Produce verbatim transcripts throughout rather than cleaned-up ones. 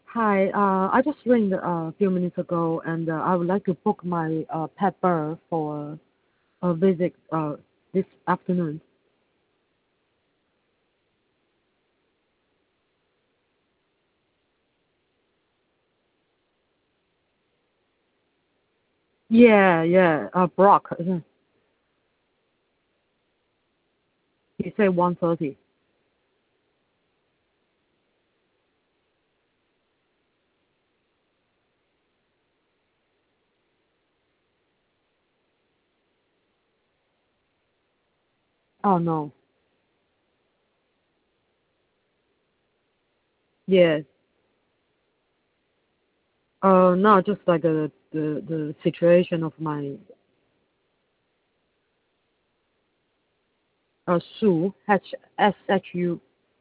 Hi, uh, I just ringed uh, a few minutes ago, and uh, I would like to book my uh, pet bird for a visit uh, this afternoon. Yeah, yeah, uh, Brock. isn't it? He said one thirty. Oh no. Yeah. Uh, no, just like uh, the the situation of my uh Sue H S H U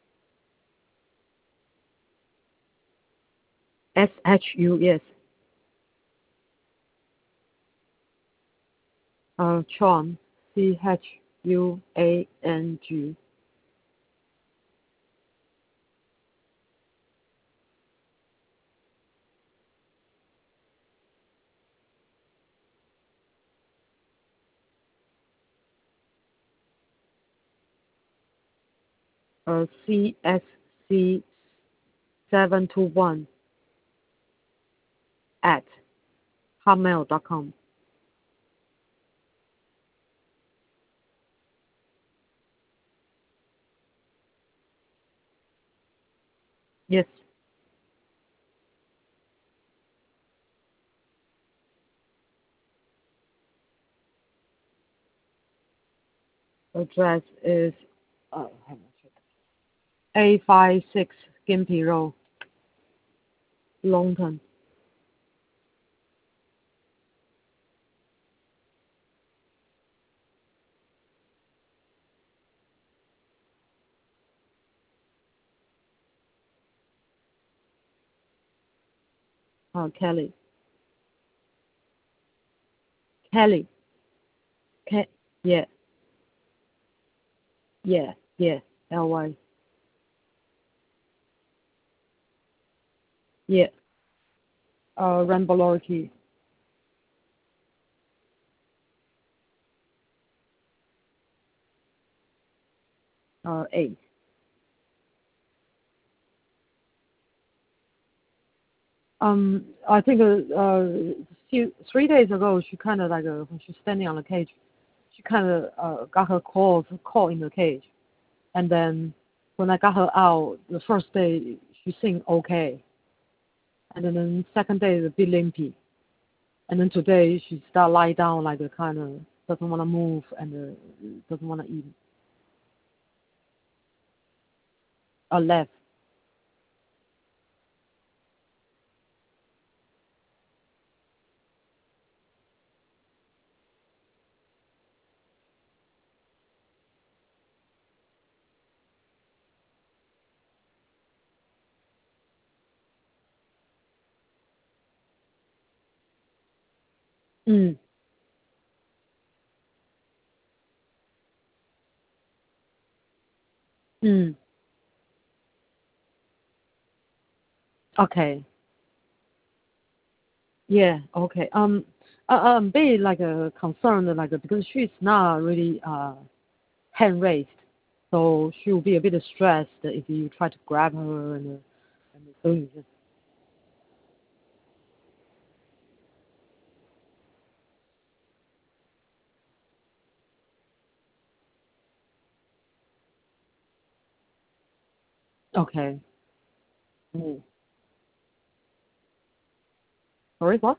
S H U yes. Uh, Chuang C H U A N G. Uh, C S C seven two one at hotmail dot com. Yes. Address is uh, A five six Gimpy Road, Longton, uh, Kelly. Kelly. Ke- yeah, yeah, yeah. L Y. Yeah. Uh, Rambolorki. Uh, eight. Um, I think uh, uh, few three days ago, she kind of like uh, when she's standing on the cage, she kind of uh, got her claws caught in the cage, and then when I got her out, the first day she seemed okay, and then the second day a bit limpy. And then today she start lie down like a kind of doesn't want to move and uh, doesn't want to eat. Or left. Mm, mm. Okay. Yeah. Okay. Um. Uh, I'm very like uh, concerned like uh, because she's not really uh hand raised, so she will be a bit stressed if you try to grab her and uh, and doing this. Okay. Mm. Sorry, what?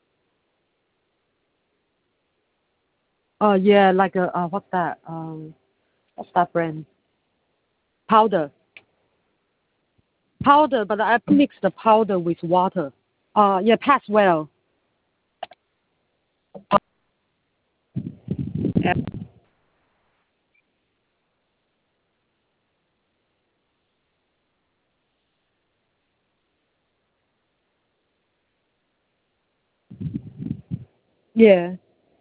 Uh, yeah, like uh, uh what's that? Um, what's that brand? Powder. Powder, but I mix the powder with water. Uh, yeah, pass well. Yeah. Yeah.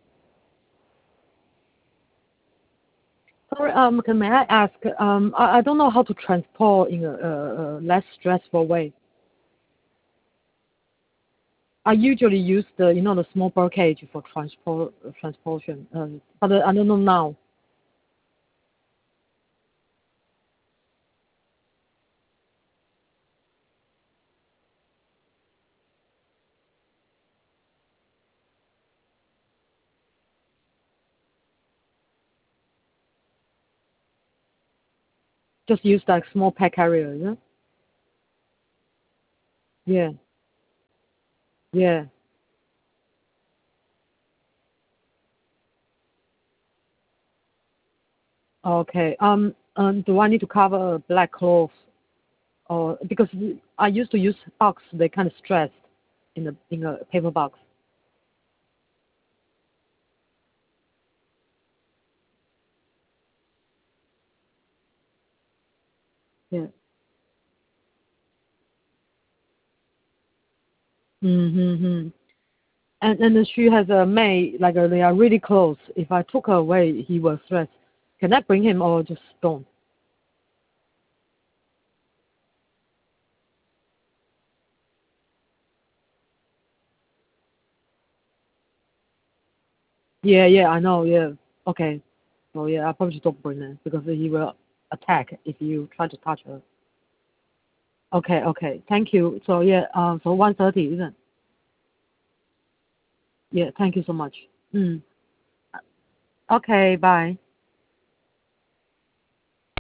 Sorry, um, can may I ask, um, I, I don't know how to transport in a, a, a less stressful way. I usually use the, you know, the small bird cage for transport transportation, uh, but uh, I don't know now. Just use like small pet carrier, yeah? Yeah, yeah. Okay. Um, um, do I need to cover black cloth or because I used to use box, they kind of stressed in the in a paper box. Yeah. Mm-hmm. And and then she has a maid, like uh, they are really close. If I took her away, he will stress. Can I bring him or just don't? Yeah, yeah, I know. Yeah. Okay. So yeah, I probably don't bring him because he will attack if you try to touch her. Okay, okay. Thank you. So yeah, um, so one thirty, isn't it? Yeah. Thank you so much. Mm. Okay. Bye.